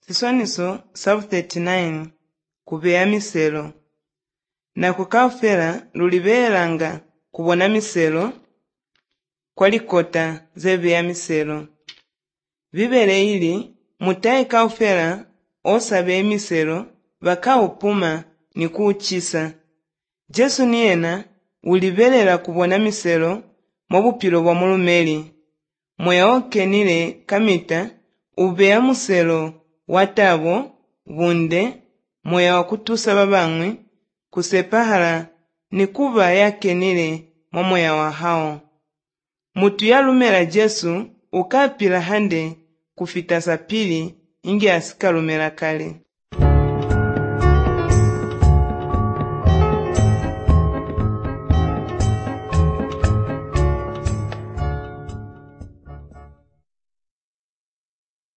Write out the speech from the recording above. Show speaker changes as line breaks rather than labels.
Siswaniso sabu 39 kubeya miselo. Na kukaufela lulibelanga kubona miselo kwalikota zebeya miselo. Bibele ili mutayi kaufela osabe miselo bakaupuma ni kuuchisa. Jesu niyena ulibelela kubona miselo mobupilo bwa mulumeli. Moya okenile kamita ubeya muselo watabo bunde moya wakutusa babangwi kusepahala ni kuba yakenile moya wa hao. Mutu yalumela Jesu ukapila hande kufita sapili ingi asikalumela kale.